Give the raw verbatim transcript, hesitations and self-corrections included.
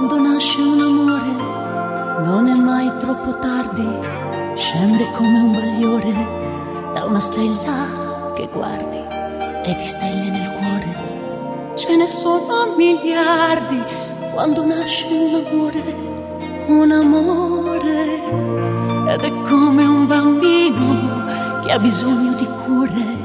Quando nasce un amore non è mai troppo tardi, scende come un bagliore da una stella che guardi e di stelle nel cuore ce ne sono miliardi. Quando nasce un amore, un amore, ed è come un bambino che ha bisogno di cure